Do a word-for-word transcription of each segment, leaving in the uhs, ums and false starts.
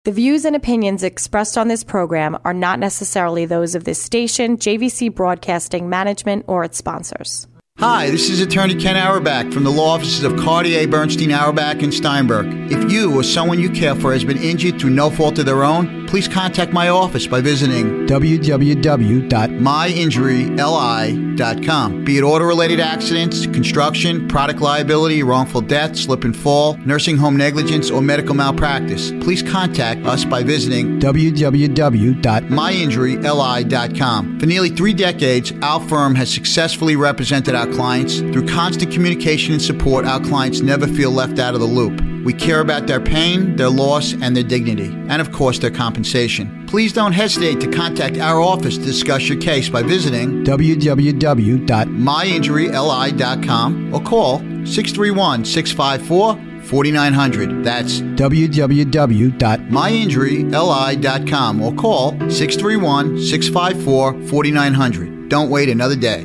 The views and opinions expressed on this program are not necessarily those of this station, J V C Broadcasting Management, or its sponsors. Hi, this is Attorney Ken Auerbach from the law offices of Cartier, Bernstein, Auerbach, and Steinberg. If you or someone you care for has been injured through no fault of their own, please contact my office by visiting w w w dot my injury l i dot com. Be it auto-related accidents, construction, product liability, wrongful death, slip and fall, nursing home negligence, or medical malpractice, please contact us by visiting w w w dot my injury l i dot com. For nearly three decades, our firm has successfully represented our clients. Through constant communication and support, our clients never feel left out of the loop. We care about their pain, their loss, and their dignity, and of course, their compensation. Please don't hesitate to contact our office to discuss your case by visiting w w w dot my injury l i dot com or call six three one, six five four, four nine zero zero. That's w w w dot my injury l i dot com or call six three one, six five four, four nine zero zero. Don't wait another day.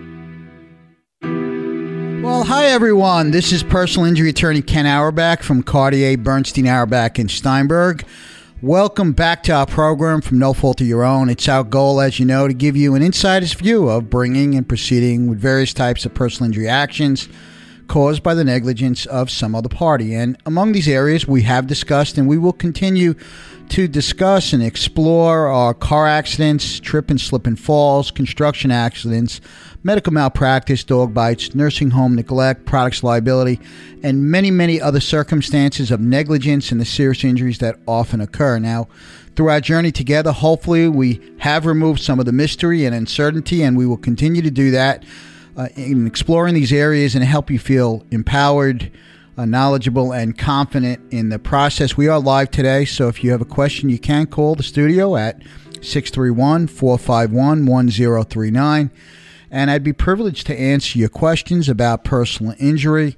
Well, hi, everyone. This is personal injury attorney Ken Auerbach from Cartier, Bernstein, Auerbach, and Steinberg. Welcome back to our program from No Fault of Your Own. It's our goal, as you know, to give you an insider's view of bringing and proceeding with various types of personal injury actions caused by the negligence of some other party. And among these areas, we have discussed and we will continue to discuss and explore our car accidents, trip and slip and falls, construction accidents, medical malpractice, dog bites, nursing home neglect, products liability, and many, many other circumstances of negligence and the serious injuries that often occur. Now, through our journey together, hopefully we have removed some of the mystery and uncertainty, and we will continue to do that uh, in exploring these areas and help you feel empowered, uh, knowledgeable, and confident in the process. We are live today, so if you have a question, you can call the studio at six three one, four five one, one zero three nine. And I'd be privileged to answer your questions about personal injury.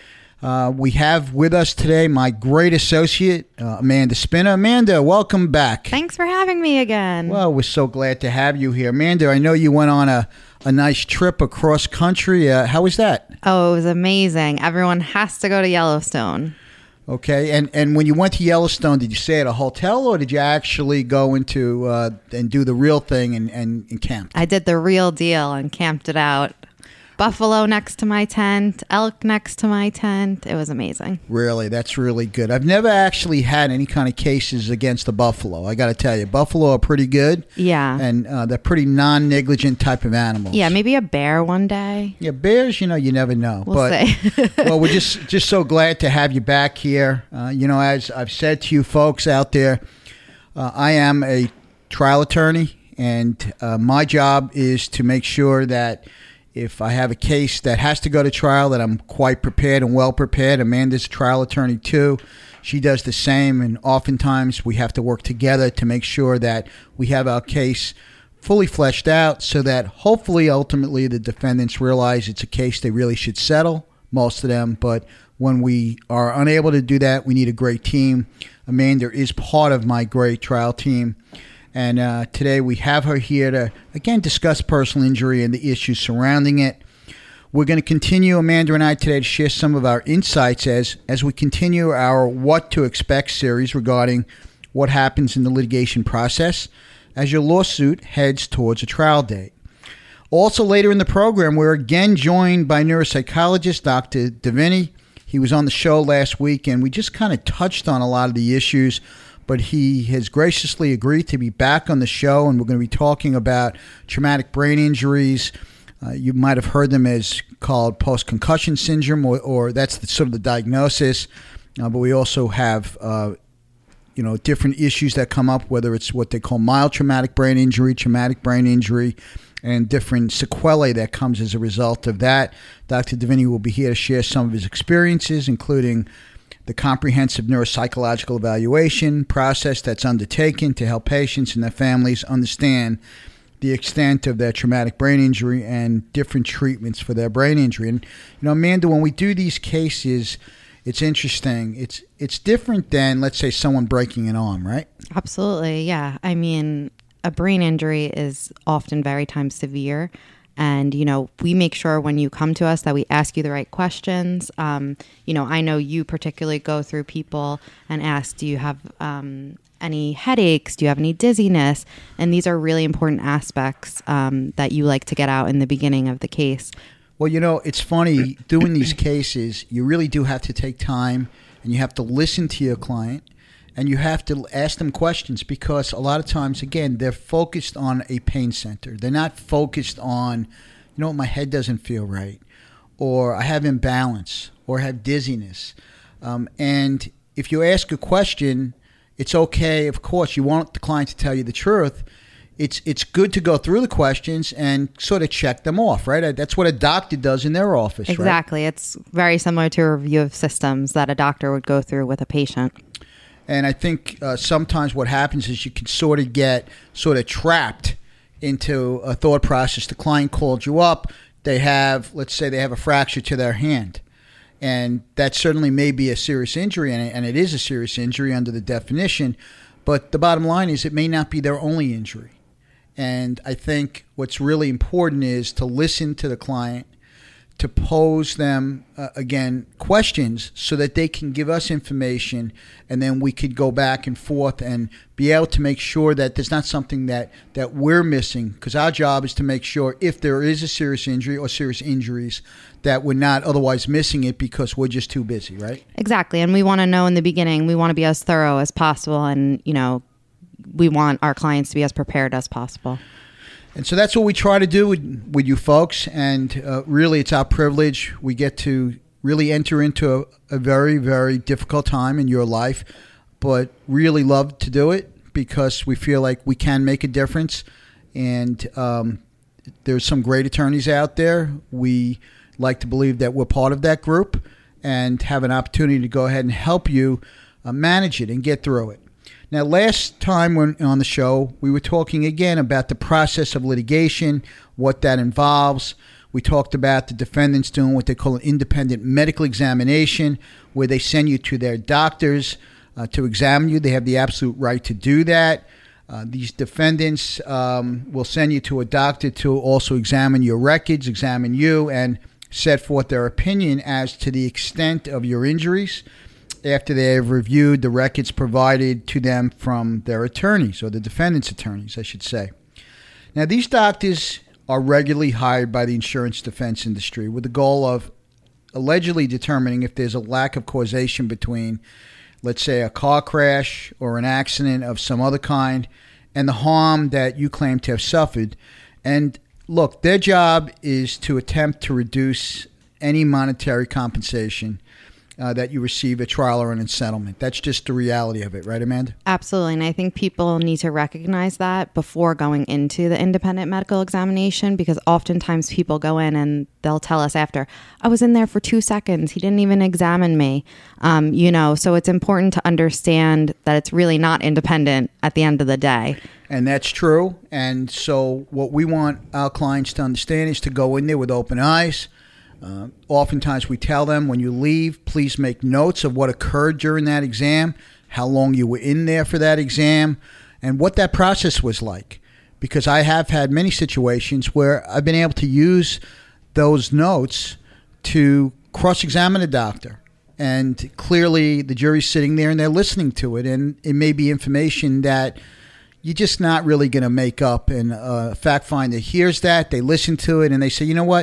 Uh, we have with us today my great associate, uh, Amanda Spinner. Amanda, welcome back. Thanks for having me again. Well, we're so glad to have you here. Amanda, I know you went on a, a nice trip across country. Uh, how was that? Oh, it was amazing. Everyone has to go to Yellowstone. Okay, and and when you went to Yellowstone, did you stay at a hotel or did you actually go into uh, and do the real thing and, and, and camp? I did the real deal and camped it out. Buffalo next to my tent, elk next to my tent. It was amazing. Really? That's really good. I've never actually had any kind of cases against the buffalo. I got to tell you, buffalo are pretty good. Yeah. And uh, they're pretty non-negligent type of animals. Yeah, maybe a bear one day. Yeah, bears, you know, you never know. We'll but, see. Well, we're just, just so glad to have you back here. Uh, you know, as I've said to you folks out there, uh, I am a trial attorney, and uh, my job is to make sure that if I have a case that has to go to trial, that I'm quite prepared and well prepared. Amanda's a trial attorney too. She does the same, and oftentimes we have to work together to make sure that we have our case fully fleshed out so that hopefully ultimately the defendants realize it's a case they really should settle, most of them. But when we are unable to do that, we need a great team. Amanda is part of my great trial team. And uh, today we have her here to, again, discuss personal injury and the issues surrounding it. We're going to continue, Amanda and I, today to share some of our insights as, as we continue our What to Expect series regarding what happens in the litigation process as your lawsuit heads towards a trial date. Also later in the program, we're again joined by neuropsychologist Doctor Davini. He was on the show last week, and we just kind of touched on a lot of the issues, but he has graciously agreed to be back on the show, and we're going to be talking about traumatic brain injuries. Uh, you might have heard them as called post-concussion syndrome, or, or that's the, sort of the diagnosis. Uh, but we also have, uh, you know, different issues that come up, whether it's what they call mild traumatic brain injury, traumatic brain injury, and different sequelae that comes as a result of that. Doctor Davini will be here to share some of his experiences, including the comprehensive neuropsychological evaluation process that's undertaken to help patients and their families understand the extent of their traumatic brain injury and different treatments for their brain injury. And, you know, Amanda, when we do these cases, it's interesting. It's it's different than, let's say, someone breaking an arm, right? Absolutely, yeah. I mean, a brain injury is often very time severe, And, you know, we make sure when you come to us that we ask you the right questions. Um, you know, I know you particularly go through people and ask, do you have um, any headaches? Do you have any dizziness? And these are really important aspects um, that you like to get out in the beginning of the case. Well, you know, it's funny, doing these cases, you really do have to take time and you have to listen to your client and you have to ask them questions because a lot of times, again, they're focused on a pain center. They're not focused on, you know, my head doesn't feel right, or I have imbalance, or have dizziness. Um, and if you ask a question, it's okay. Of course, you want the client to tell you the truth. It's it's good to go through the questions and sort of check them off, right? That's what a doctor does in their office, exactly. Right? It's very similar to a review of systems that a doctor would go through with a patient. And I think uh, sometimes what happens is you can sort of get sort of trapped into a thought process. The client called you up. They have, let's say they have a fracture to their hand. And that certainly may be a serious injury, and it, and it is a serious injury under the definition. But the bottom line is it may not be their only injury. And I think what's really important is to listen to the client, to pose them, uh, again, questions so that they can give us information, and then we could go back and forth and be able to make sure that there's not something that, that we're missing, because our job is to make sure if there is a serious injury or serious injuries that we're not otherwise missing it because we're just too busy, right? Exactly. And we want to know in the beginning, we want to be as thorough as possible, and, you know, we want our clients to be as prepared as possible. And so that's what we try to do with, with you folks. And uh, really, it's our privilege. We get to really enter into a, a very, very difficult time in your life, but really love to do it because we feel like we can make a difference. And um, there's some great attorneys out there. We like to believe that we're part of that group and have an opportunity to go ahead and help you uh, manage it and get through it. Now, last time when on the show, we were talking again about the process of litigation, what that involves. We talked about the defendants doing what they call an independent medical examination, where they send you to their doctors uh, to examine you. They have the absolute right to do that. Uh, these defendants um, will send you to a doctor to also examine your records, examine you, and set forth their opinion as to the extent of your injuries, after they have reviewed the records provided to them from their attorneys, or the defendant's attorneys, I should say. Now, these doctors are regularly hired by the insurance defense industry with the goal of allegedly determining if there's a lack of causation between, let's say, a car crash or an accident of some other kind and the harm that you claim to have suffered. And look, their job is to attempt to reduce any monetary compensation Uh, that you receive at trial or in a settlement. That's just the reality of it, right, Amanda? Absolutely. And I think people need to recognize that before going into the independent medical examination, because oftentimes people go in and they'll tell us after, I was in there for two seconds. He didn't even examine me. Um, you know, so it's important to understand that it's really not independent at the end of the day. And that's true. And so what we want our clients to understand is to go in there with open eyes. Uh, oftentimes we tell them when you leave, please make notes of what occurred during that exam, how long you were in there for that exam, and what that process was like. Because I have had many situations where I've been able to use those notes to cross-examine a doctor. And clearly the jury's sitting there and they're listening to it, and it may be information that you're just not really going to make up. And a fact finder hears that, they listen to it, and they say, you know what?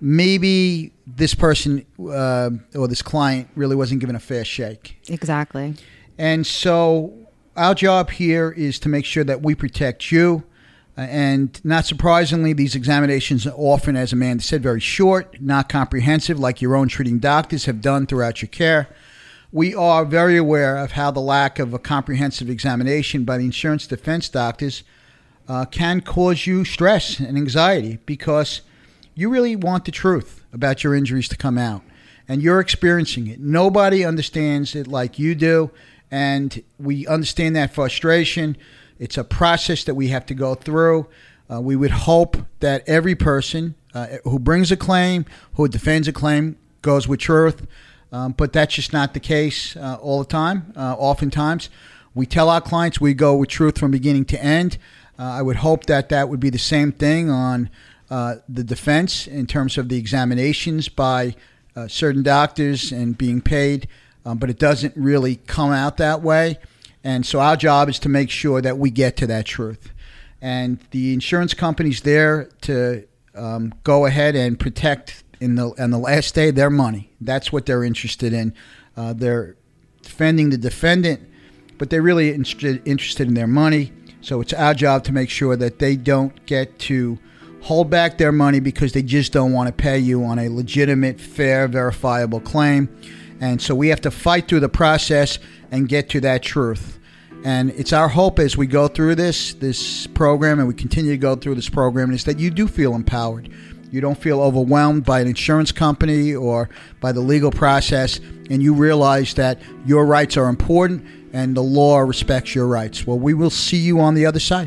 Maybe this person uh, or this client really wasn't given a fair shake. Exactly. And so our job here is to make sure that we protect you. Uh, and not surprisingly, these examinations are often, as Amanda said, very short, not comprehensive, like your own treating doctors have done throughout your care. We are very aware of how the lack of a comprehensive examination by the insurance defense doctors uh, can cause you stress and anxiety, because you really want the truth about your injuries to come out, and you're experiencing it. Nobody understands it like you do, and we understand that frustration. It's a process that we have to go through. Uh, we would hope that every person uh, who brings a claim, who defends a claim, goes with truth, um, but that's just not the case uh, all the time. Uh, oftentimes, we tell our clients we go with truth from beginning to end. Uh, I would hope that that would be the same thing on uh, the defense in terms of the examinations by uh, certain doctors and being paid, um, but it doesn't really come out that way. And so our job is to make sure that we get to that truth. And the insurance company's there to um, go ahead and protect in the on the last day their money. That's what they're interested in. Uh, they're defending the defendant, but they're really interested, interested in their money. So it's our job to make sure that they don't get to hold back their money because they just don't want to pay you on a legitimate, fair, verifiable claim. And so we have to fight through the process and get to that truth. And it's our hope as we go through this this program and we continue to go through this program is that you do feel empowered. You don't feel overwhelmed by an insurance company or by the legal process, and you realize that your rights are important and the law respects your rights. Well, we will see you on the other side.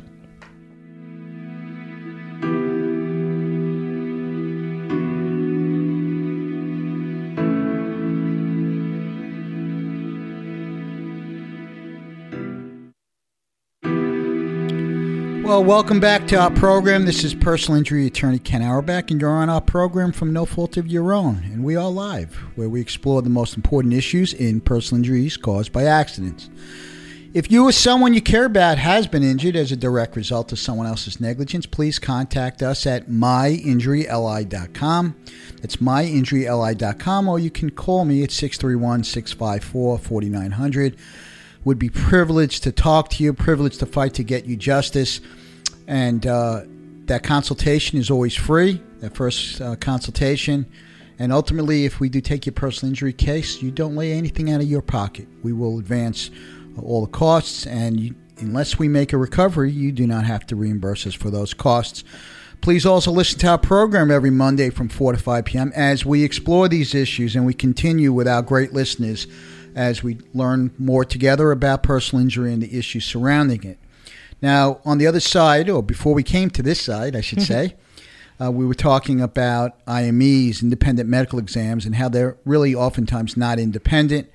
Well, welcome back to our program. This is personal injury attorney Ken Auerbach, and you're on our program from No Fault of Your Own. And we are live, where we explore the most important issues in personal injuries caused by accidents. If you or someone you care about has been injured as a direct result of someone else's negligence, please contact us at my injury l i dot com. That's my injury l i dot com, or you can call me at six three one, six five four, four nine zero zero. Would be privileged to talk to you, privileged to fight to get you justice. And uh, that consultation is always free, that first uh, consultation. And ultimately, if we do take your personal injury case, you don't lay anything out of your pocket. We will advance all the costs, and you, unless we make a recovery, you do not have to reimburse us for those costs. Please also listen to our program every Monday from four to five p.m. as we explore these issues and we continue with our great listeners as we learn more together about personal injury and the issues surrounding it. Now, on the other side, or before we came to this side, I should say, uh, we were talking about I M Es, independent medical exams, and how they're really oftentimes not independent,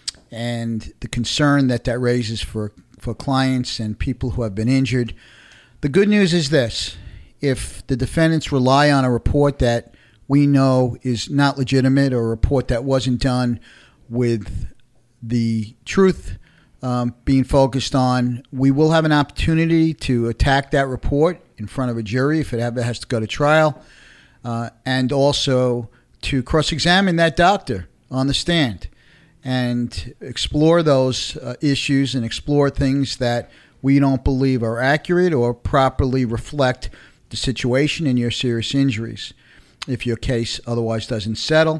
and the concern that that raises for, for clients and people who have been injured. The good news is this. If the defendants rely on a report that we know is not legitimate or a report that wasn't done with the truth um, being focused on, we will have an opportunity to attack that report in front of a jury if it ever has to go to trial, uh, and also to cross-examine that doctor on the stand and explore those uh, issues and explore things that we don't believe are accurate or properly reflect the situation and your serious injuries if your case otherwise doesn't settle.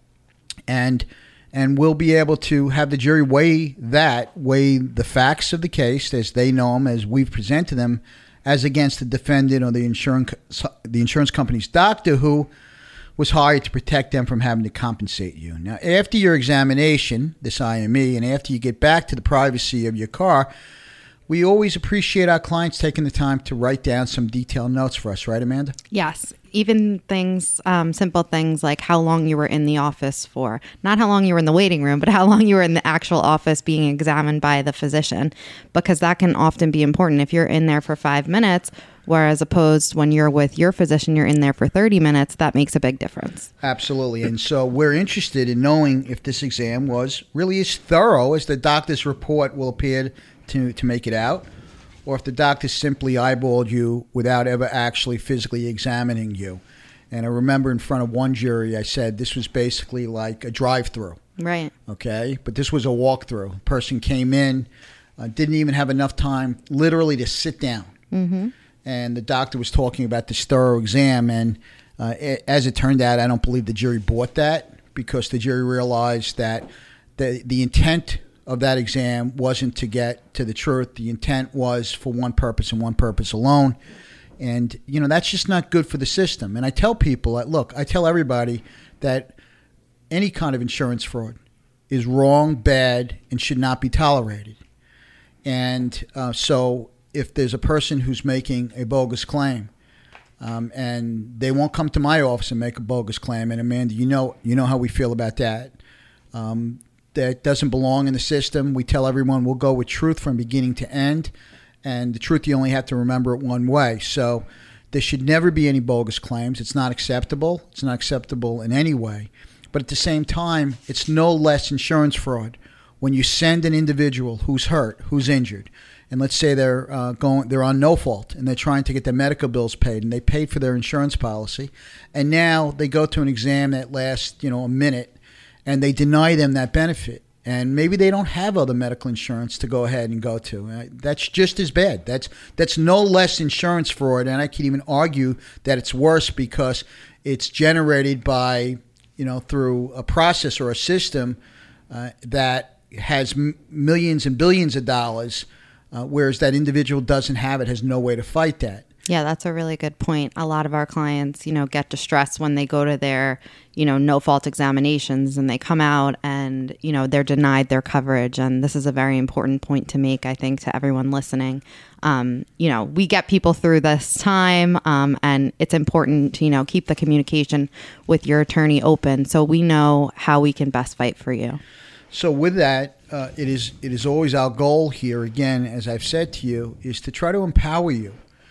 And And we'll be able to have the jury weigh that, weigh the facts of the case as they know them, as we've presented them, as against the defendant or the insurance the insurance company's doctor who was hired to protect them from having to compensate you. Now, after your examination, this I M E, and after you get back to the privacy of your car, we always appreciate our clients taking the time to write down some detailed notes for us, right, Amanda? Yes. Even things, um, simple things like how long you were in the office for. Not how long you were in the waiting room, but how long you were in the actual office being examined by the physician, because that can often be important. If you're in there for five minutes, whereas opposed when you're with your physician, you're in there for thirty minutes, that makes a big difference. Absolutely. And so we're interested in knowing if this exam was really as thorough as the doctor's report will appear to, to make it out, or if the doctor simply eyeballed you without ever actually physically examining you. And I remember in front of one jury, I said this was basically like a drive-through. Right. Okay? But this was a walkthrough. A person came in, uh, didn't even have enough time literally to sit down. Mm-hmm. And the doctor was talking about this thorough exam. And uh, it, as it turned out, I don't believe the jury bought that, because the jury realized that the the intent of that exam wasn't to get to the truth. The intent was for one purpose and one purpose alone. And, you know, that's just not good for the system. And I tell people that, look, I tell everybody that any kind of insurance fraud is wrong, bad, and should not be tolerated. And uh, so if there's a person who's making a bogus claim, um, and they won't come to my office and make a bogus claim, and Amanda, you know, you know how we feel about that. Um, that doesn't belong in the system. We tell everyone we'll go with truth from beginning to end, and the truth you only have to remember it one way. So there should never be any bogus claims. It's not acceptable. It's not acceptable in any way. But at the same time, it's no less insurance fraud when you send an individual who's hurt, who's injured, and let's say they're uh, going, they're on no fault, and they're trying to get their medical bills paid, and they paid for their insurance policy, and now they go to an exam that lasts, you know, a minute, and they deny them that benefit, and maybe they don't have other medical insurance to go ahead and go to. Uh, that's just as bad. That's that's no less insurance fraud, and I can even argue that it's worse because it's generated by, you know, through a process or a system uh, that has m- millions and billions of dollars. Uh, whereas that individual doesn't have it, has no way to fight that. Yeah, that's a really good point. A lot of our clients, you know, get distressed when they go to their, you know, no-fault examinations and they come out and, you know, they're denied their coverage. And this is a very important point to make, I think, to everyone listening. Um, you know, we get people through this time um, and it's important to, you know, keep the communication with your attorney open so we know how we can best fight for you. So with that, uh, it is it is always our goal here, again, as I've said to you, is to try to empower you.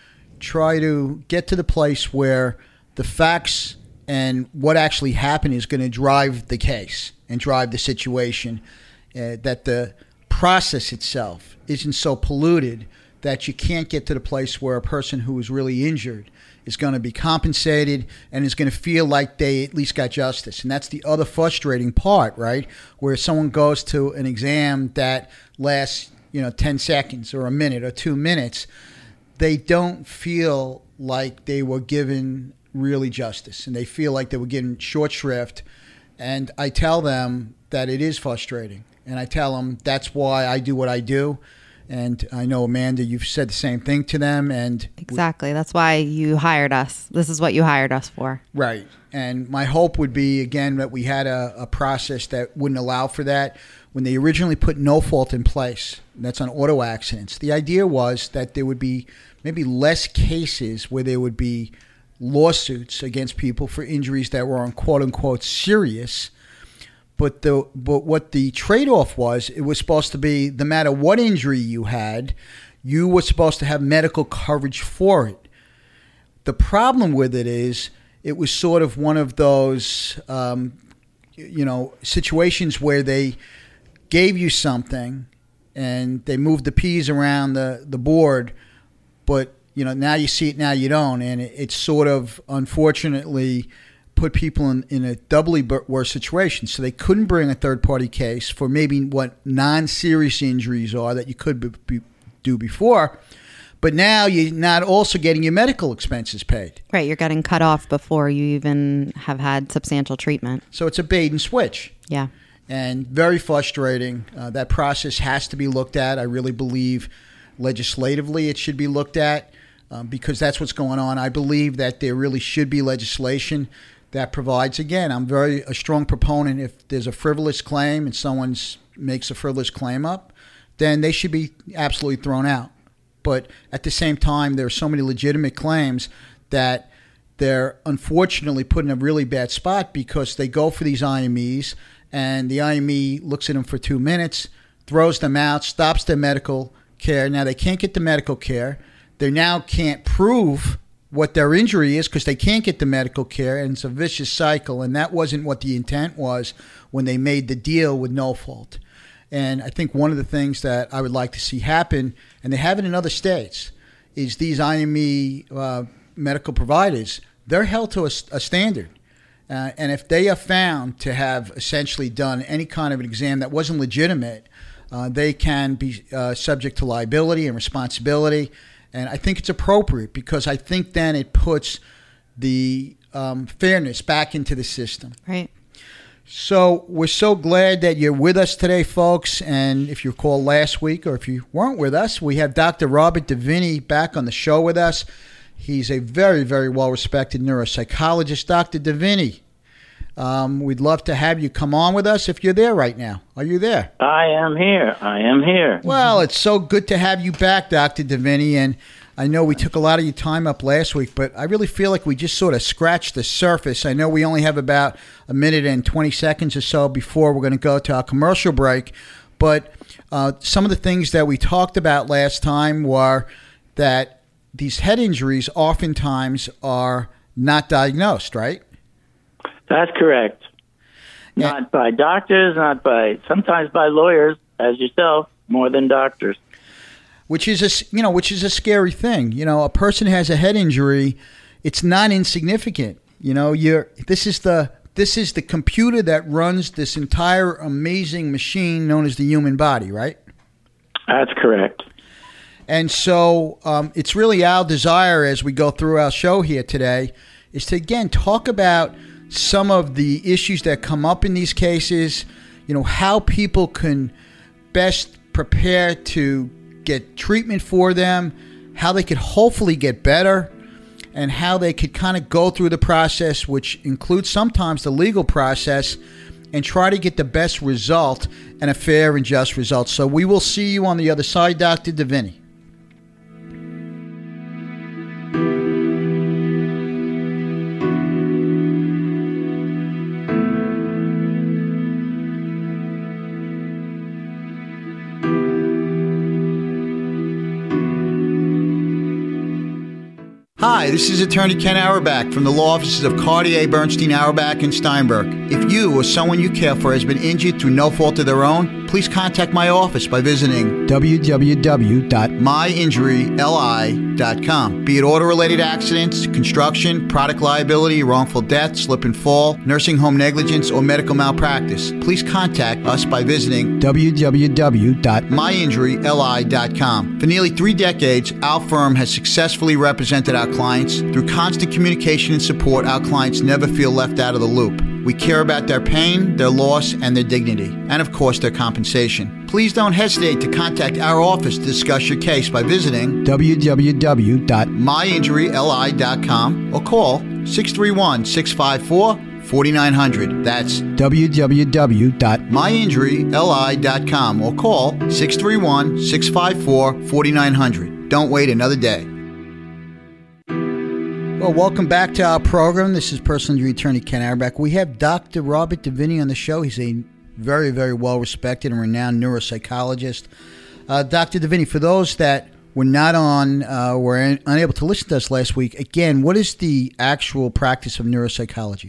Try to get to the place where the facts and what actually happened is going to drive the case and drive the situation, uh, that the process itself isn't so polluted that you can't get to the place where a person who is really injured is going to be compensated and is going to feel like they at least got justice. And that's the other frustrating part, right? Where someone goes to an exam that lasts, you know, ten seconds or a minute or two minutes, they don't feel like they were given really justice, and they feel like they were given short shrift. And I tell them that it is frustrating, and I tell them that's why I do what I do. And I know, Amanda, you've said the same thing to them. And exactly. That's why you hired us. This is what you hired us for. Right. And my hope would be, again, that we had a, a process that wouldn't allow for that. When they originally put no fault in place, that's on auto accidents, the idea was that there would be maybe less cases where there would be lawsuits against people for injuries that were on quote-unquote serious. But the but what the trade-off was, it was supposed to be no matter what injury you had, you were supposed to have medical coverage for it. The problem with it is it was sort of one of those, um, you know, situations where they gave you something and they moved the peas around the, the board, but, you know, now you see it, now you don't. And it, it's sort of, unfortunately, put people in, in a doubly worse situation. So they couldn't bring a third-party case for maybe what non-serious injuries are that you could be, be, do before. But now you're not also getting your medical expenses paid. Right, you're getting cut off before you even have had substantial treatment. So it's a bait and switch. Yeah. And very frustrating. Uh, that process has to be looked at. I really believe legislatively it should be looked at um, because that's what's going on. I believe that there really should be legislation that provides, again, I'm very a strong proponent. If there's a frivolous claim and someone makes a frivolous claim up, then they should be absolutely thrown out. But at the same time, there are so many legitimate claims that they're unfortunately put in a really bad spot because they go for these I M Es and the I M E looks at them for two minutes, throws them out, stops their medical care. Now they can't get the medical care. They now can't prove what their injury is because they can't get the medical care, and it's a vicious cycle. And that wasn't what the intent was when they made the deal with no fault. And I think one of the things that I would like to see happen, and they have it in other states, is these I M E uh, medical providers, they're held to a, a standard. Uh, and if they are found to have essentially done any kind of an exam that wasn't legitimate, uh, they can be uh, subject to liability and responsibility. And I think it's appropriate because I think then it puts the um, fairness back into the system. Right. So we're so glad that you're with us today, folks. And if you recall last week, or if you weren't with us, we have Doctor Robert Davini back on the show with us. He's a very, very well-respected neuropsychologist. Doctor Davini, um, we'd love to have you come on with us if you're there right now. Are you there? I am here. I am here. Well, it's so good to have you back, Doctor Davini. And I know we took a lot of your time up last week, but I really feel like we just sort of scratched the surface. I know we only have about a minute and twenty seconds or so before we're going to go to our commercial break. But uh, some of the things that we talked about last time were that these head injuries oftentimes are not diagnosed, right? That's correct. Yeah. Not by doctors, not by, sometimes by lawyers, as yourself, more than doctors. Which is a, you know, which is a scary thing. You know, a person has a head injury, it's not insignificant. You know, you're, this is the, this is the computer that runs this entire amazing machine known as the human body, right? That's correct. And so um, it's really our desire as we go through our show here today is to, again, talk about some of the issues that come up in these cases, you know, how people can best prepare to get treatment for them, how they could hopefully get better, and how they could kind of go through the process, which includes sometimes the legal process, and try to get the best result and a fair and just result. So we will see you on the other side, Doctor Davini. Hi, this is Attorney Ken Auerbach from the law offices of Cartier, Bernstein, Auerbach, and Steinberg. If you or someone you care for has been injured through no fault of their own, please contact my office by visiting w w w dot my injury l i dot com. Be it auto-related accidents, construction, product liability, wrongful death, slip and fall, nursing home negligence, or medical malpractice, please contact us by visiting w w w dot my injury l i dot com. For nearly three decades, our firm has successfully represented our clients. Through constant communication and support, our clients never feel left out of the loop. We care about their pain, their loss, and their dignity, and of course, their compensation. Please don't hesitate to contact our office to discuss your case by visiting w w w dot my injury l i dot com or call six three one, six five four, four nine zero zero. That's w w w dot my injury l i dot com or call six three one, six five four, four nine zero zero. Don't wait another day. Well, welcome back to our program. This is personal injury attorney Ken Auerbach. We have Doctor Robert Davini on the show. He's a very, very well-respected and renowned neuropsychologist. Uh, Doctor Davini, for those that were not on, uh, were un- unable to listen to us last week, again, what is the actual practice of neuropsychology?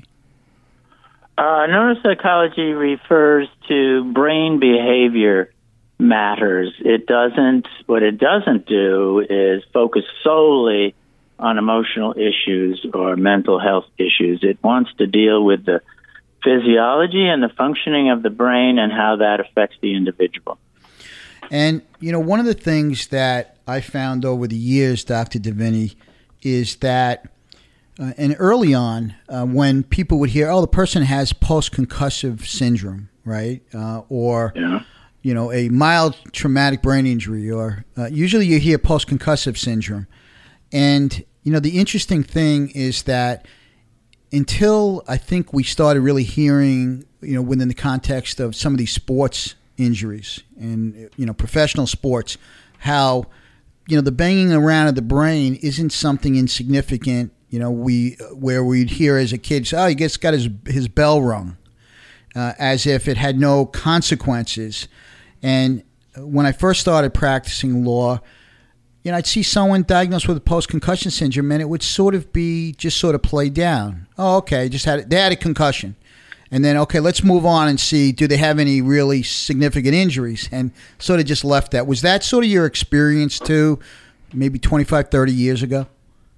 Uh, neuropsychology refers to brain behavior matters. It doesn't, what it doesn't do is focus solely on emotional issues or mental health issues. It wants to deal with the physiology and the functioning of the brain and how that affects the individual. And, you know, one of the things that I found over the years, Doctor Davini, is that, uh, and early on, uh, when people would hear, oh, the person has post-concussive syndrome, right? Uh, or, yeah. you know, a mild traumatic brain injury, or uh, usually you hear post-concussive syndrome. And, you know, the interesting thing is that until I think we started really hearing, you know, within the context of some of these sports injuries and, you know, professional sports, how, you know, the banging around of the brain isn't something insignificant, you know, we where we'd hear as a kid, oh, he just got his, his bell rung, uh, as if it had no consequences. And when I first started practicing law, you know, I'd see someone diagnosed with a post-concussion syndrome, and it would sort of be just sort of played down. Oh, okay, just had they had a concussion, and then okay, let's move on and see do they have any really significant injuries, and sort of just left that. Was that sort of your experience too, maybe twenty-five, thirty years ago?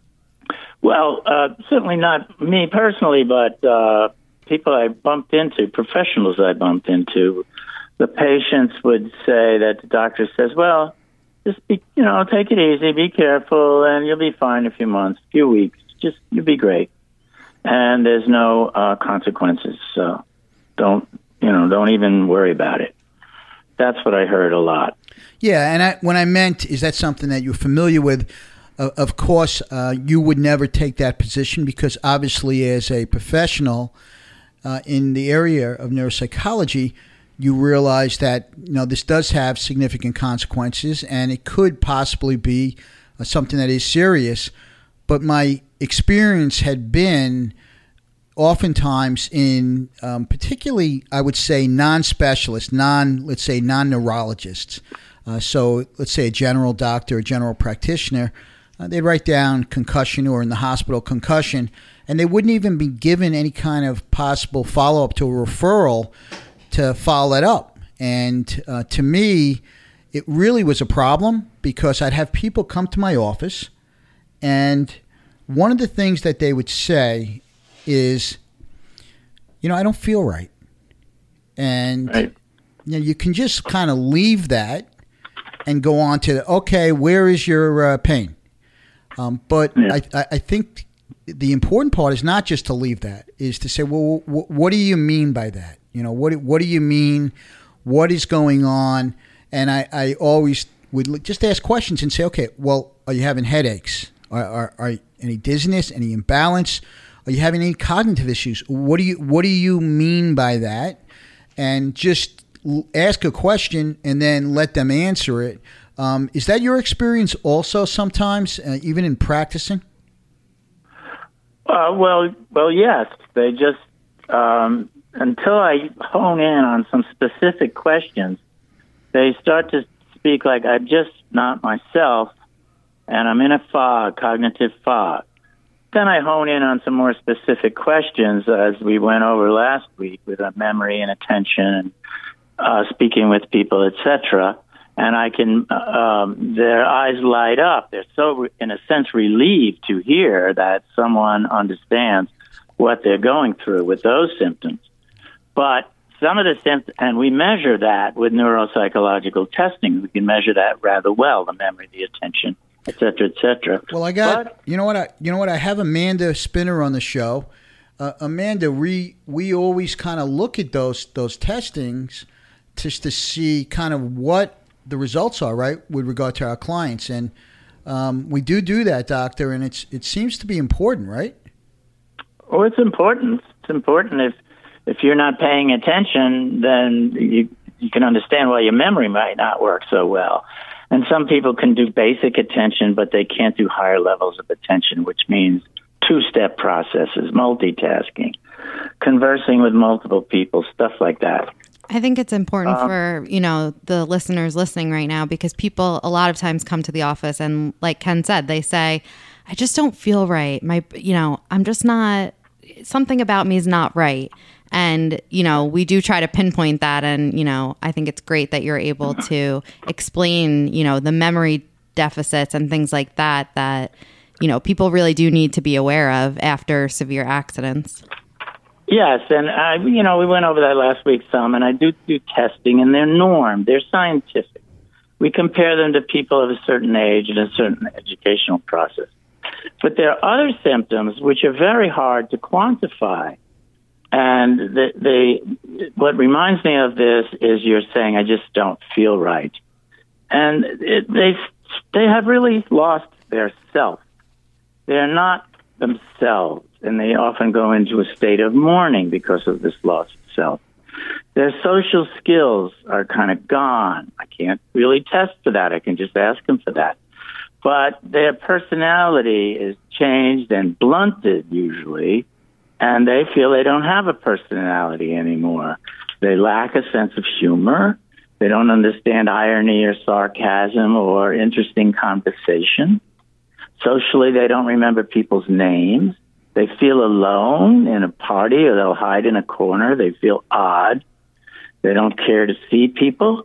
Well, uh, certainly not me personally, but uh, people I bumped into, professionals I bumped into, the patients would say that the doctor says, well, just be, you know, take it easy, be careful, and you'll be fine in a few months, a few weeks. Just, you'll be great. And there's no uh, consequences, so don't, you know, don't even worry about it. That's what I heard a lot. Yeah, and I, when I meant, is that something that you're familiar with? Uh, of course, uh, you would never take that position because obviously as a professional uh, in the area of neuropsychology, you realize that, you know, this does have significant consequences and it could possibly be uh, something that is serious. But my experience had been oftentimes in um, particularly, I would say, non-specialists, non, let's say, non-neurologists. Uh, so let's say a general doctor, a general practitioner, uh, they'd write down concussion or in the hospital concussion, and they wouldn't even be given any kind of possible follow-up to a referral to follow that up. And uh, to me, it really was a problem because I'd have people come to my office, and one of the things that they would say is, you know, I don't feel right. And right. you know, you can just kind of leave that and go on to, okay, where is your uh, pain? Um, but yeah. I, I think the important part is not just to leave that, is to say, well, w- what do you mean by that? You know, what what do you mean? What is going on? And I, I always would just ask questions and say, okay, well, are you having headaches? Are, are, are any dizziness, any imbalance? Are you having any cognitive issues? What do you What do you mean by that? And just ask a question and then let them answer it. Um, is that your experience also sometimes, uh, even in practicing? Uh, well, well, yes. They just um, until I hone in on some specific questions, they start to speak like I'm just not myself, and I'm in a fog, cognitive fog. Then I hone in on some more specific questions, as we went over last week with uh, memory and attention and uh, speaking with people, et cetera. And I can, uh, um, their eyes light up. They're so, in a sense, relieved to hear that someone understands what they're going through with those symptoms. But some of the symptoms, and we measure that with neuropsychological testing. We can measure that rather well, the memory, the attention, et cetera, et cetera. Well, I got, but, you know what, I, you know what, I have Amanda Spinner on the show. Uh, Amanda, we, we always kind of look at those, those testings just to see kind of what the results are, right, with regard to our clients. And um, we do do that, doctor, and it's it seems to be important, right? Oh, it's important. It's important. If if you're not paying attention, then you you can understand why your memory might not work so well. And some people can do basic attention, but they can't do higher levels of attention, which means two-step processes, multitasking, conversing with multiple people, stuff like that. I think it's important um, for, you know, the listeners listening right now, because people a lot of times come to the office and, like Ken said, they say, I just don't feel right. My, you know, I'm just not, something about me is not right. And, you know, we do try to pinpoint that. And, you know, I think it's great that you're able to explain, you know, the memory deficits and things like that, that, you know, people really do need to be aware of after severe accidents. Yes, and I, you know, we went over that last week some, and I do do testing, and they're normed. They're scientific. We compare them to people of a certain age and a certain educational process. But there are other symptoms which are very hard to quantify. And they, they, what reminds me of this is you're saying, I just don't feel right. And it, they, they have really lost their self. They're not themselves, and they often go into a state of mourning because of this loss of self. Their social skills are kind of gone. I can't really test for that. I can just ask them for that. But their personality is changed and blunted usually, and they feel they don't have a personality anymore. They lack a sense of humor. They don't understand irony or sarcasm or interesting conversation. Socially, they don't remember people's names. They feel alone in a party, or they'll hide in a corner. They feel odd. They don't care to see people.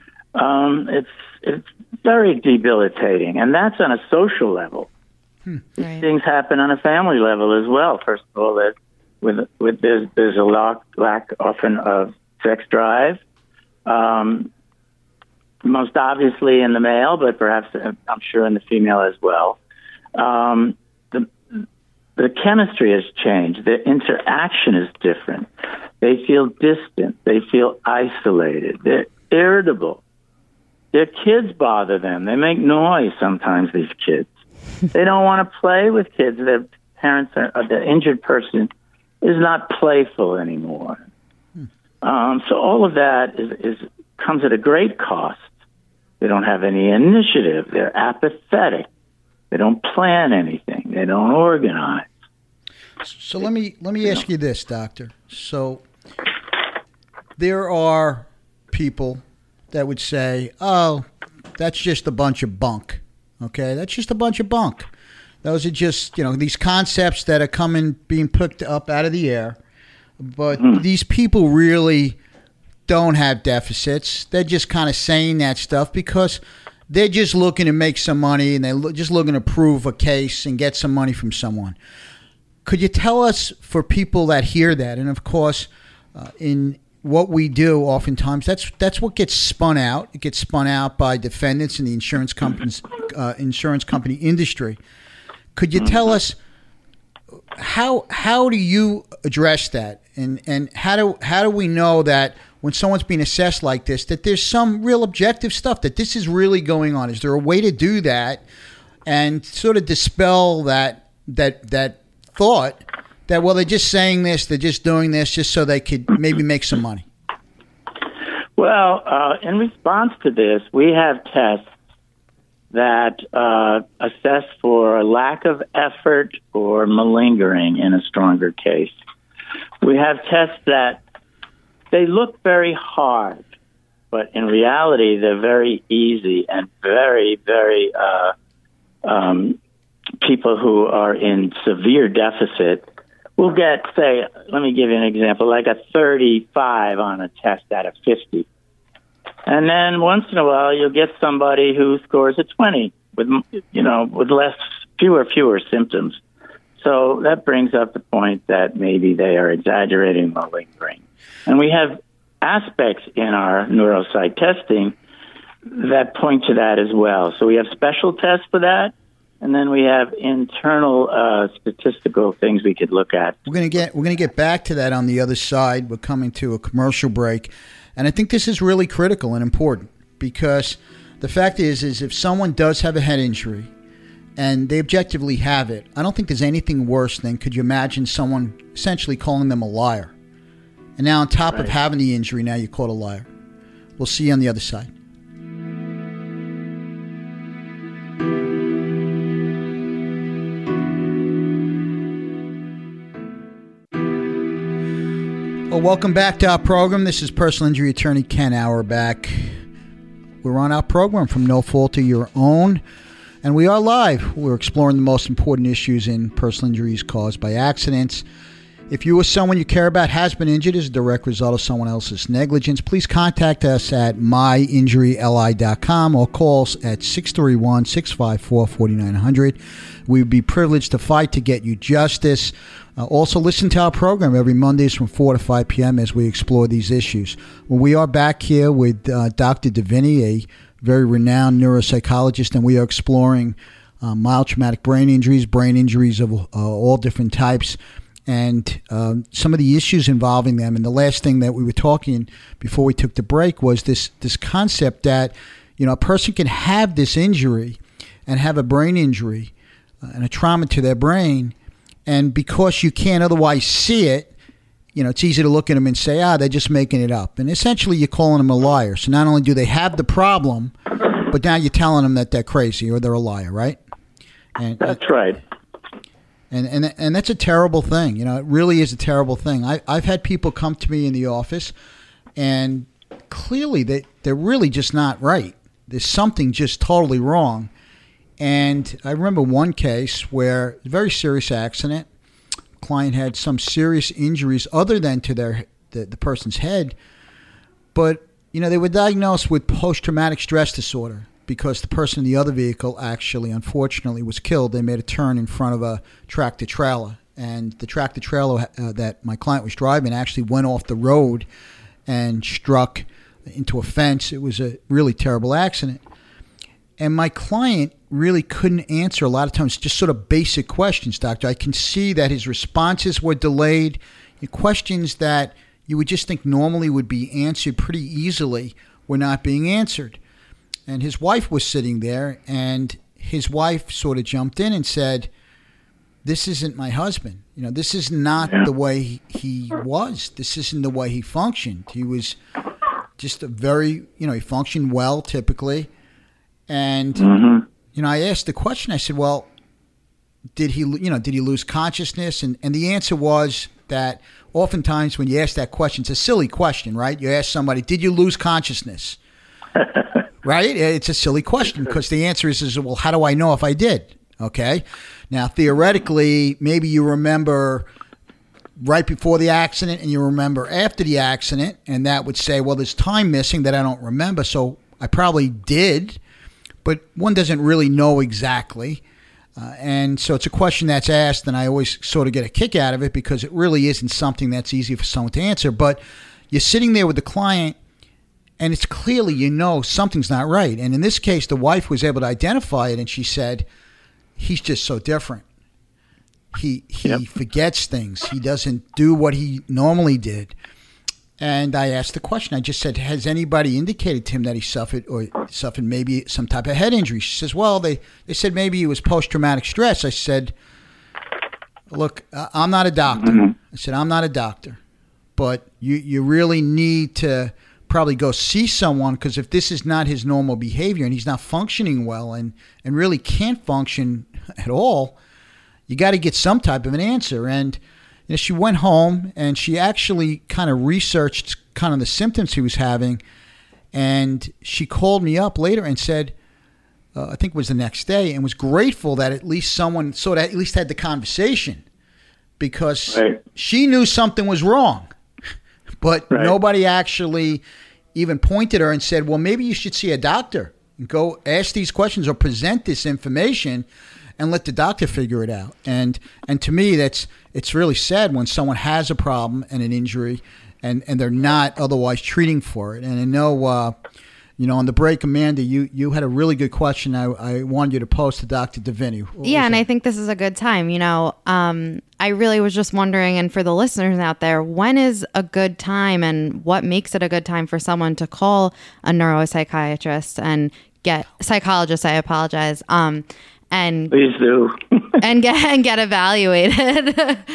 Um, it's it's very debilitating, and that's on a social level. Hmm. These Right. things happen on a family level as well. First of all, that with with there's, there's a lack, lack often of sex drive. Um, most obviously in the male, but perhaps I'm sure in the female as well. Um, the the chemistry has changed. The interaction is different. They feel distant. They feel isolated. They're irritable. Their kids bother them. They make noise sometimes, these kids. They don't want to play with kids. Their parents are, or the injured person is not playful anymore. Hmm. Um, so all of that is, is comes at a great cost. They don't have any initiative. They're apathetic. They don't plan anything. They don't organize. So let me let me ask you this, doctor. So there are people that would say, "Oh, that's just a bunch of bunk. Okay, that's just a bunch of bunk. Those are just, you know, these concepts that are coming, being picked up out of the air. But mm. these people really don't have deficits. They're just kind of saying that stuff because they're just looking to make some money, and they're lo- just looking to prove a case and get some money from someone. Could you tell us, for people that hear that, and of course, uh, in what we do oftentimes, that's that's what gets spun out. It gets spun out by defendants in the insurance companies, uh, insurance company industry. Could you tell us how how do you address that, and and how do how do we know that when someone's being assessed like this, that there's some real objective stuff, that this is really going on? Is there a way to do that and sort of dispel that that that thought that, well, they're just saying this, they're just doing this just so they could maybe make some money? Well, uh, in response to this, we have tests that uh, assess for a lack of effort or malingering in a stronger case. We have tests that they look very hard, but in reality, they're very easy and very, very uh, um, people who are in severe deficit will get, say, let me give you an example, like a thirty-five on a test out of fifty. And then once in a while, you'll get somebody who scores a twenty with, you know, with less, fewer, fewer symptoms. So that brings up the point that maybe they are exaggerating malingering. And we have aspects in our neuropsych testing that point to that as well. So we have special tests for that, and then we have internal uh, statistical things we could look at. We're going to get we're going to get back to that on the other side. We're coming to a commercial break. And I think this is really critical and important, because the fact is, is if someone does have a head injury and they objectively have it, I don't think there's anything worse than, could you imagine someone essentially calling them a liar? And now on top right. of having the injury, now you're called a liar. We'll see you on the other side. Well, welcome back to our program. This is personal injury attorney Ken Auerbach. We're on our program From No Fault of Your Own, and we are live. We're exploring the most important issues in personal injuries caused by accidents. If you or someone you care about has been injured as a direct result of someone else's negligence, please contact us at my injury l i dot com or call us at six three one, six five four, four nine zero zero. We'd be privileged to fight to get you justice. Uh, also, listen to our program every Mondays from four to five p.m. as we explore these issues. Well, we are back here with uh, Doctor Davini, a very renowned neuropsychologist, and we are exploring uh, mild traumatic brain injuries, brain injuries of uh, all different types, and um, some of the issues involving them. And the last thing that we were talking before we took the break was this this concept that, you know, a person can have this injury and have a brain injury uh, and a trauma to their brain, and because you can't otherwise see it, you know, it's easy to look at them and say, ah, they're just making it up. And essentially you're calling them a liar. So not only do they have the problem, but now you're telling them that they're crazy or they're a liar, right? And that's right. And and and that's a terrible thing. You know, it really is a terrible thing. I, I've had people come to me in the office, and clearly they, they're really just not right. There's something just totally wrong. And I remember one case where a very serious accident. Client had some serious injuries other than to their the, the person's head. But, you know, they were diagnosed with post-traumatic stress disorder, because the person in the other vehicle actually, unfortunately, was killed. They made a turn in front of a tractor-trailer, and the tractor-trailer uh, that my client was driving actually went off the road and struck into a fence. It was a really terrible accident. And my client really couldn't answer a lot of times just sort of basic questions, doctor. I can see that his responses were delayed. Questions that you would just think normally would be answered pretty easily were not being answered. And his wife was sitting there, and his wife sort of jumped in and said, this isn't my husband. You know, this is not yeah. the way he, he was. This isn't the way he functioned. He was just a very, you know, he functioned well typically. And, mm-hmm. you know, I asked the question, I said, well, did he, you know, did he lose consciousness? And, and the answer was that oftentimes when you ask that question, it's a silly question, right? You ask somebody, did you lose consciousness? right? It's a silly question because the answer is, is, well, how do I know if I did? Okay. Now, theoretically, maybe you remember right before the accident and you remember after the accident, and that would say, well, there's time missing that I don't remember, so I probably did, but one doesn't really know exactly. Uh, and so it's a question that's asked, and I always sort of get a kick out of it because it really isn't something that's easy for someone to answer. But you're sitting there with the client, and it's clearly, you know, something's not right. And in this case, the wife was able to identify it, and she said, he's just so different. He he yep. forgets things. He doesn't do what he normally did. And I asked the question. I just said, has anybody indicated to him that he suffered or suffered maybe some type of head injury? She says, well, they, they said maybe it was post-traumatic stress. I said, look, I'm not a doctor. Mm-hmm. I said, I'm not a doctor. But you, you really need to probably go see someone, because if this is not his normal behavior and he's not functioning well and, and really can't function at all, you got to get some type of an answer. And you know, she went home and she actually kind of researched kind of the symptoms he was having. And she called me up later and said, uh, I think it was the next day, and was grateful that at least someone sort of at least had the conversation, because right. she knew something was wrong, but right. nobody actually even pointed her and said, well, maybe you should see a doctor and go ask these questions or present this information and let the doctor figure it out. And and to me, that's it's really sad when someone has a problem and an injury, and, and they're not otherwise treating for it. And I know, uh, you know, on the break, Amanda, you, you had a really good question I, I wanted you to pose to Doctor Davini. Yeah, and that? I think this is a good time. You know, um, I really was just wondering, and for the listeners out there, when is a good time and what makes it a good time for someone to call a neuropsychiatrist and get psychologist, I apologize, um, and please do and get and get evaluated.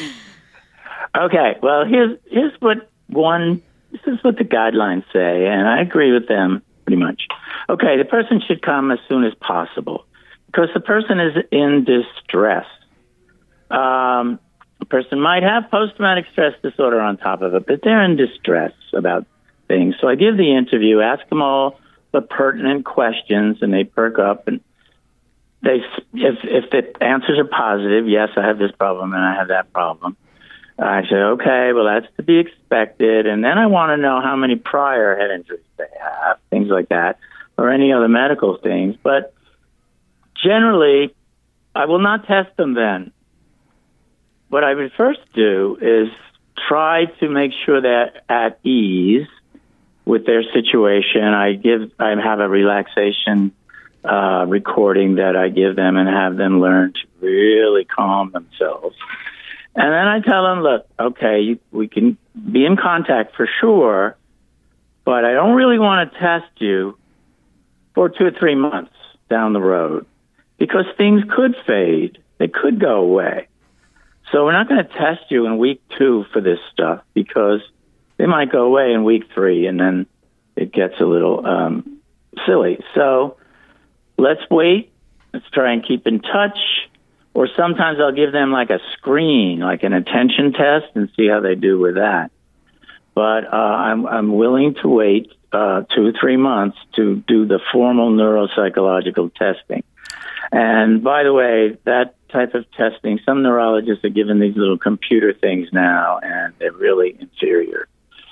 Okay, well, here's here's what one this is what the guidelines say, and I agree with them pretty much. Okay, the person should come as soon as possible because the person is in distress. Um, a person might have post-traumatic stress disorder on top of it, but they're in distress about things. So I give the interview, ask them all the pertinent questions, and they perk up. And they, if if the answers are positive, yes, I have this problem and I have that problem, I say, okay, well, that's to be expected. And then I want to know how many prior head injuries they have, things like that, or any other medical things. But generally, I will not test them then. What I would first do is try to make sure they're at ease with their situation. I give, I have a relaxation uh, recording that I give them and have them learn to really calm themselves. And then I tell them, look, okay, you, we can be in contact for sure, but I don't really want to test you for two or three months down the road because things could fade. They could go away. So we're not going to test you in week two for this stuff because they might go away in week three, and then it gets a little um, silly. So let's wait. Let's try and keep in touch. Or sometimes I'll give them like a screen, like an attention test, and see how they do with that. But uh, I'm, I'm willing to wait uh, two or three months to do the formal neuropsychological testing. And by the way, that type of testing, some neurologists are given these little computer things now, and they're really inferior.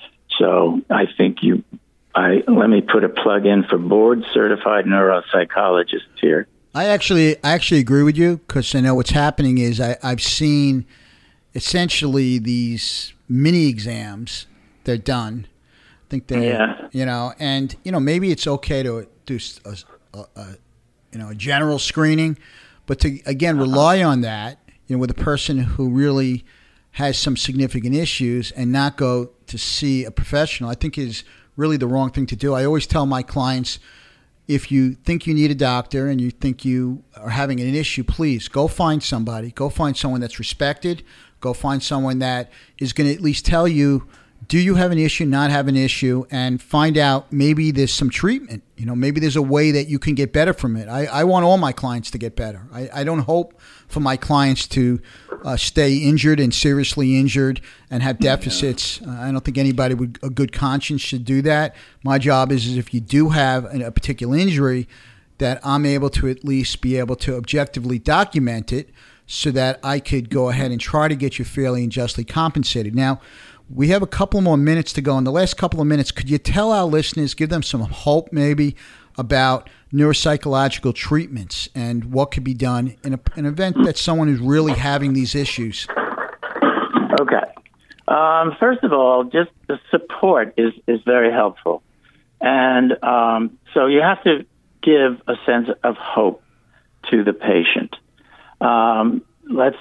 So I think you, I let me put a plug in for board-certified neuropsychologists here. I actually I actually agree with you because I know what's happening is I, I've seen essentially these mini exams. They're done. I think they're, yeah. you know, and, you know, maybe it's okay to do a, a, a you know, a general screening, but to, again, rely on that, you know, with a person who really has some significant issues and not go to see a professional, I think is really the wrong thing to do. I always tell my clients, if you think you need a doctor and you think you are having an issue, please go find somebody. Go find someone that's respected. Go find someone that is going to at least tell you, do you have an issue, not have an issue, and find out maybe there's some treatment. You know, maybe there's a way that you can get better from it. I, I want all my clients to get better. I, I don't hope for my clients to uh, stay injured and seriously injured and have deficits. Uh, I don't think anybody with a good conscience should do that. My job is, is if you do have a particular injury, that I'm able to at least be able to objectively document it so that I could go ahead and try to get you fairly and justly compensated. Now, we have a couple more minutes to go. In the last couple of minutes, could you tell our listeners, give them some hope maybe about neuropsychological treatments and what could be done in a, an event that someone is really having these issues? Okay. Um, first of all, just the support is, is very helpful. And um, so you have to give a sense of hope to the patient. Um, let's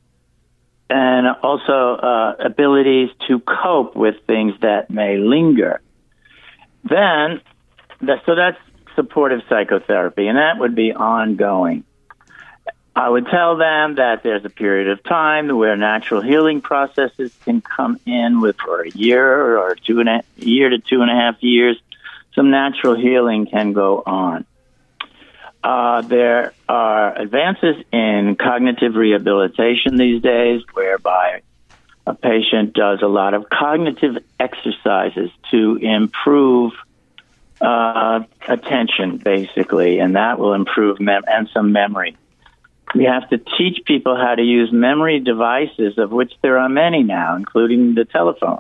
and also uh, abilities to cope with things that may linger. Then, that, so that's supportive psychotherapy, and that would be ongoing. I would tell them that there's a period of time where natural healing processes can come in with for a year or two and a year to two and a half years. Some natural healing can go on. Uh, there are advances in cognitive rehabilitation these days, whereby a patient does a lot of cognitive exercises to improve uh, attention, basically, and that will improve mem- and some memory. We have to teach people how to use memory devices, of which there are many now, including the telephone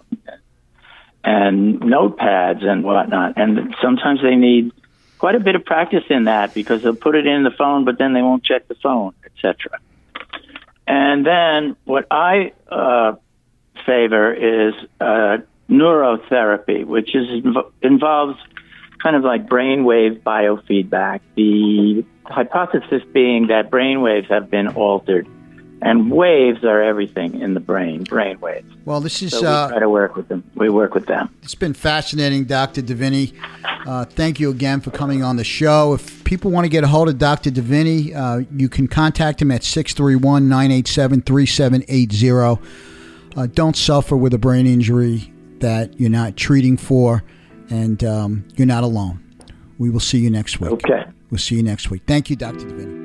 and notepads and whatnot. And sometimes they need quite a bit of practice in that because they'll put it in the phone, but then they won't check the phone, et cetera. And then what I uh, favor is uh, neurotherapy, which is involves kind of like brainwave biofeedback. The hypothesis being that brainwaves have been altered, and waves are everything in the brain, brain waves. Well, this is... So we uh, try to work with them. We work with them. It's been fascinating, Doctor Davini. Uh, thank you again for coming on the show. If people want to get a hold of Doctor Davini, uh, you can contact him at six three one, nine eight seven, three seven eight zero. Uh, don't suffer with a brain injury that you're not treating for, and um, you're not alone. We will see you next week. Okay. We'll see you next week. Thank you, Doctor Davini.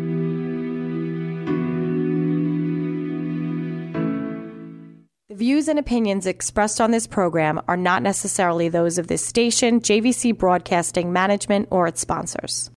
The views and opinions expressed on this program are not necessarily those of this station, J V C Broadcasting Management, or its sponsors.